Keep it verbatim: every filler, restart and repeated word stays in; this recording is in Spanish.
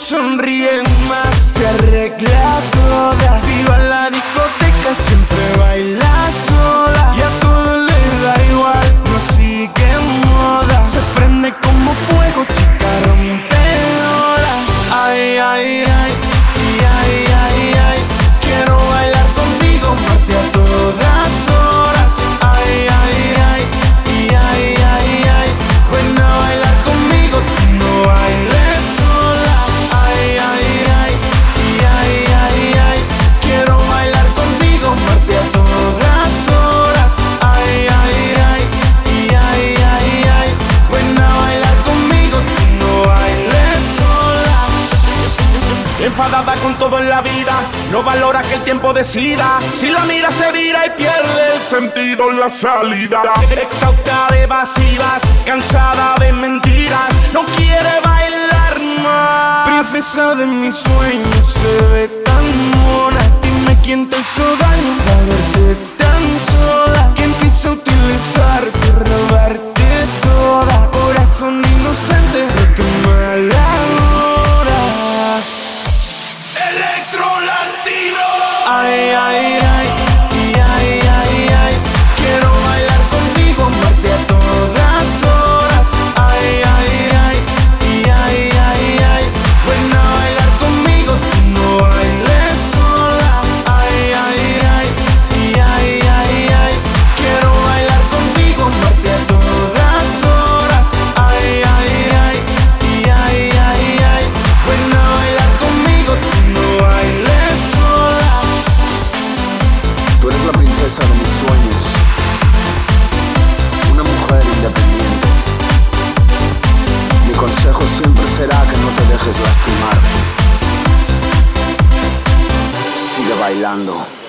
sonríe más, se arregla toda. Si va a la discoteca siempre baila sola. Y a todo le da igual, no sigue moda. Se prende como fuego, chica rompedora. Ay, ay, ay, ay, ay, ay, ay. Quiero bailar contigo, marte a todas horas. Ay, ay, ay, ay, ay, ay, ay. Ven a bailar conmigo, tú no bailes sola. Ay, ay, ay, ay, ay, ay, ay. Quiero bailar contigo, marte a todas horas. Ay, ay, ay, ay, ay, ay, ay. Ven a bailar conmigo, tú no bailes sola. Enfadada con todo en la vida, no valora que el tiempo decida. Si la mira se vira y pierde el sentido en la salida. Exhausta de evasivas, cansada de mentiras, no quiere bailar más. Princesa de mis sueños, se ve tan mona. Dime quién te hizo daño para verte tan sola. ¿Quién quiso utilizarte, robarte toda? Corazón inocente, roto mala hora. Electro Latino. Ay, ay, ay, ay, ay, ay, ay. Quiero bailar contigo, amarte a todas horas. Ay, ay, ay, ay, ay, ay, ay. Ven a bailar conmigo, tú no bailes sola. Ay, ay, ay, ay, ay, ay, ay. Quiero bailar contigo, amarte a todas horas. Ay, ay, ay, ay, ay, ay, ay. Ven a bailar conmigo, tú no bailes sola. Tú eres la princesa de mis sueños, una mujer independiente. Mi consejo siempre será que no te dejes lastimar. Sigue bailando.